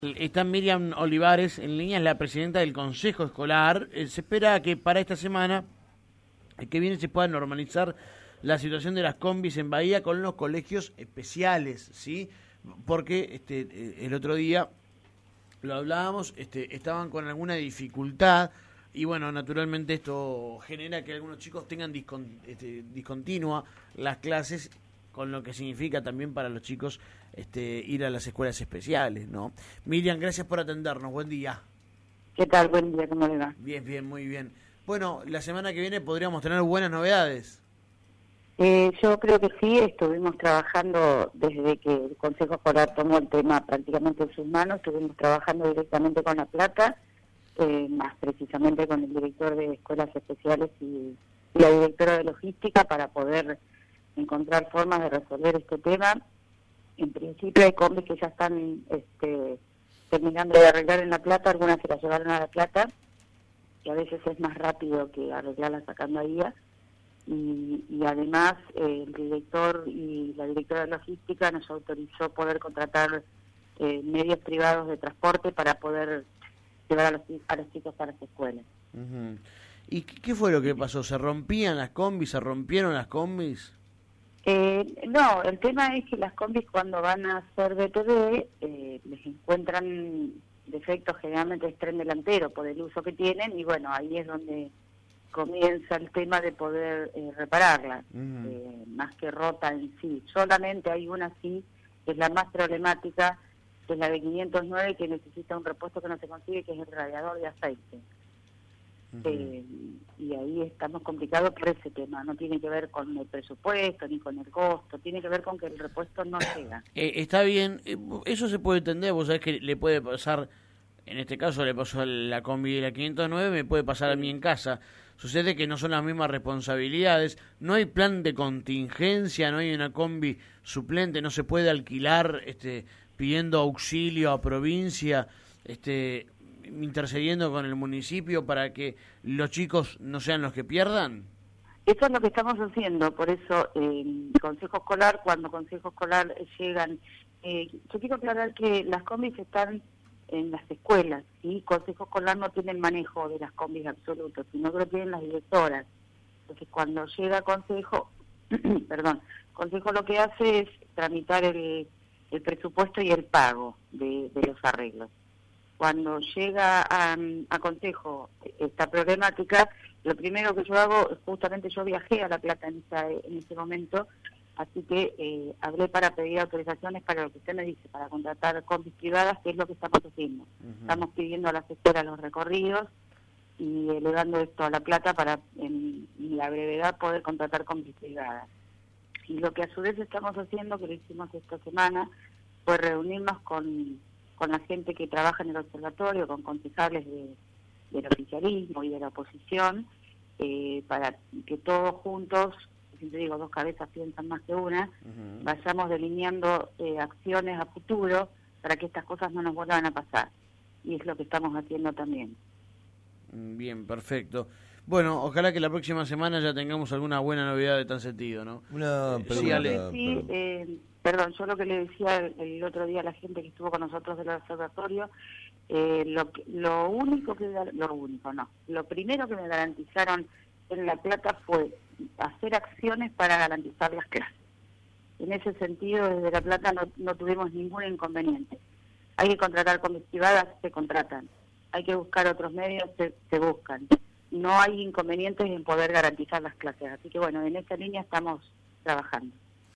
Está Miriam Olivares en línea, es la presidenta del Consejo Escolar. Se espera que para esta semana que viene se pueda normalizar la situación de las combis en Bahía con los colegios especiales, ¿sí? Porque el otro día lo hablábamos, estaban con alguna dificultad y bueno, naturalmente esto genera que algunos chicos tengan discontinua las clases, con lo que significa también para los chicos ir a las escuelas especiales, ¿no? Miriam, gracias por atendernos, buen día. ¿Qué tal? Buen día, ¿cómo le va? Bien, bien, muy bien. Bueno, la semana que viene podríamos tener buenas novedades. Yo creo que sí, estuvimos trabajando desde que el Consejo Escolar tomó el tema prácticamente en sus manos, estuvimos trabajando directamente con La Plata, más precisamente con el director de escuelas especiales y la directora de logística para poder encontrar formas de resolver este tema. En principio hay combis que ya están terminando de arreglar en La Plata, algunas se las llevaron a La Plata, que a veces es más rápido que arreglarlas sacando a guía. Y además el director y la directora de logística nos autorizó poder contratar medios privados de transporte para poder llevar a los chicos a las escuelas. Uh-huh. ¿Y qué fue lo que pasó? ¿Se rompían las combis? ¿Se rompieron las combis? No, el tema es que las combis cuando van a hacer BTV les encuentran defectos, generalmente del tren delantero por el uso que tienen, y bueno, ahí es donde comienza el tema de poder repararla, más que rota en sí. Solamente hay una sí, que es la más problemática, que es la de 509, que necesita un repuesto que no se consigue, que es el radiador de aceite. Y ahí estamos complicados por ese tema. No tiene que ver con el presupuesto ni con el costo, tiene que ver con que el repuesto no llega. Está bien, eso se puede entender. Vos sabés que le puede pasar, en este caso le pasó a la combi de la 509, me puede pasar a mí en casa. Sucede que no son las mismas responsabilidades, no hay plan de contingencia, no hay una combi suplente, no se puede alquilar pidiendo auxilio a provincia, intercediendo con el municipio para que los chicos no sean los que pierdan. Eso es lo que estamos haciendo, por eso Consejo Escolar, cuando Consejo Escolar llegan, yo quiero aclarar que las combis están en las escuelas, y Consejo Escolar no tiene el manejo de las combis absolutos, sino que lo tienen las directoras. Entonces cuando llega Consejo, Consejo lo que hace es tramitar el presupuesto y el pago de los arreglos. Cuando llega a Consejo esta problemática, lo primero que yo hago, justamente yo viajé a La Plata en ese momento, así que hablé para pedir autorizaciones para lo que usted me dice, para contratar combis privadas, que es lo que estamos haciendo. Estamos pidiendo a las escuelas los recorridos y elevando esto a La Plata para en la brevedad poder contratar combis privadas. Y lo que a su vez estamos haciendo, que lo hicimos esta semana, fue reunirnos con la gente que trabaja en el observatorio, con concejales del oficialismo y de la oposición, para que todos juntos, siempre digo, dos cabezas piensan más que una, vayamos delineando acciones a futuro para que estas cosas no nos vuelvan a pasar. Y es lo que estamos haciendo también. Bien, perfecto. Bueno, ojalá que la próxima semana ya tengamos alguna buena novedad de tal sentido, ¿no? Una pregunta. Perdón, yo lo que le decía el otro día a la gente que estuvo con nosotros del observatorio, lo primero que me garantizaron en La Plata fue hacer acciones para garantizar las clases. En ese sentido, desde La Plata no tuvimos ningún inconveniente. Hay que contratar combis privadas, se contratan. Hay que buscar otros medios, se buscan. No hay inconvenientes en poder garantizar las clases. Así que bueno, en esta línea estamos trabajando.